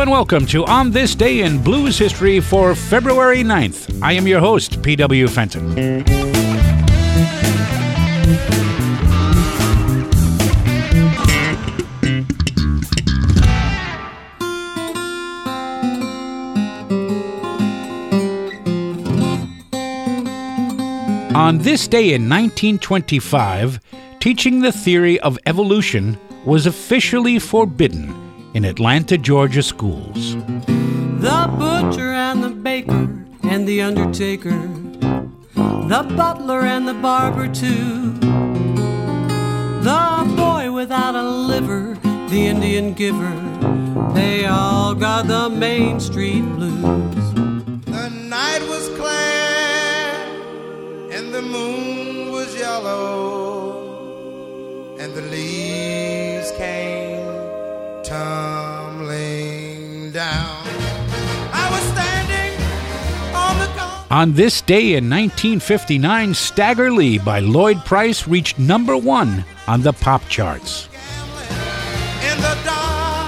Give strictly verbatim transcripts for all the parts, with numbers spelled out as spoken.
and welcome to On This Day in Blues History for February ninth. I am your host, P W Fenton. On this day in nineteen twenty-five, teaching the theory of evolution was officially forbidden in Atlanta, Georgia schools. The butcher and the baker and the undertaker, the butler and the barber too, the boy without a liver, the Indian giver, they all got the Main Street blues. The night was clear and the moon was yellow, and the leaves came tumbling down. I was standing on the corner. On this day in nineteen fifty-nine, Stagger Lee by Lloyd Price reached number one on the pop charts. In the dark,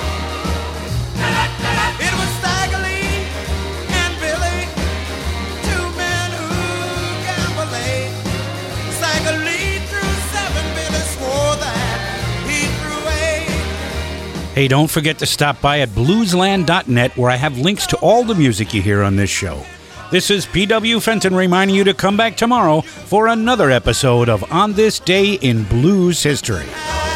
it was Stagger Lee and Billy, two men who gambled late. Stagger Lee threw seven, Billy swore that he threw eight. Hey, don't forget to stop by at bluesland dot net, where I have links to all the music you hear on this show. This is P W Fenton reminding you to come back tomorrow for another episode of On This Day in Blues History.